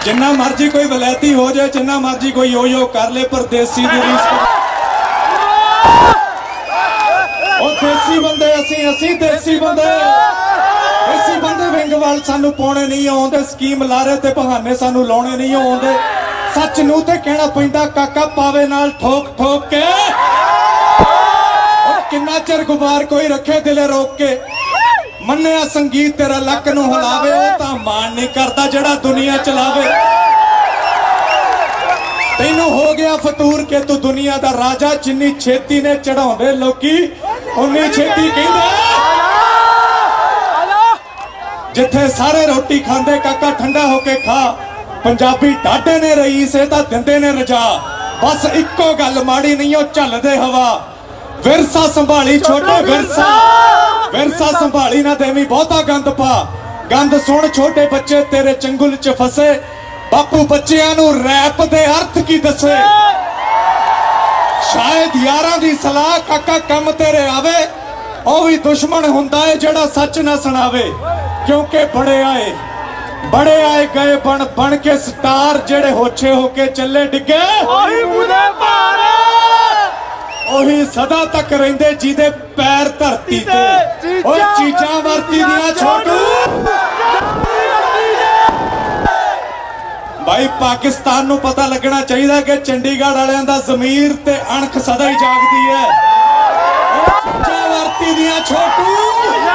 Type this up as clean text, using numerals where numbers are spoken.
जिन्ना मर्जी कोई वलैती हो जाए, जिन्ना मर्जी कोई यो कर ले, पर देसी दी रीस देसी बंदे असी देसी बंदे विंगवाल सानू पाने नहीं आउंदे, स्कीम लारे ते बहाने सानू लाने नहीं आउंदे। सच नूं ते कहना पैंदा काका पावे नाल ठोक ठोक के। किन्ना चिर गुबार कोई रखे दिले रोक के। मन्निया संगीत तेरा लक नूं हिलावे, ओ तां मान नहीं करदा जेड़ा दुनिया चलावे। तैनू हो गया फतूर के तू दुनिया दा राजा, जिन्नी छेती ने चढ़ाउंदे लोकी उन्नी छेती कहंदे। जिथे सारे रोटी खांदे काका ठंडा होके खा, पंजाबी डाडे ने रईस तां दिंदे ने रजा। बस इक्को गल माड़ी नहीं ओ झलदे हवा, विरसा संभाली छोटे विरसा संभाली ना देवी बहुता गंद पा। गंद सुन छोटे बच्चे तेरे चंगुल च फसे, बापू बच्चियां नू रैप दे अर्थ की दसे। शायद यारां दी सलाह काका कम तेरे आवे, ओ भी दुश्मन हुंदा है जेड़ा सच ना सुनावे। क्योंकि बड़े आए गए बन के स्टार, जेड़े होछे होके चले डिगे ओही सदा तक रहिंदे जिदे पैर धरती ते। ओ चीजां वरती दियां छोटू भाई, पाकिस्तान नूं पता लगना चाहिए कि चंडीगढ़ वालियां दा ज़मीर ते अणख सदा ही जागदी है। ओ चीजां वरती दियां छोटू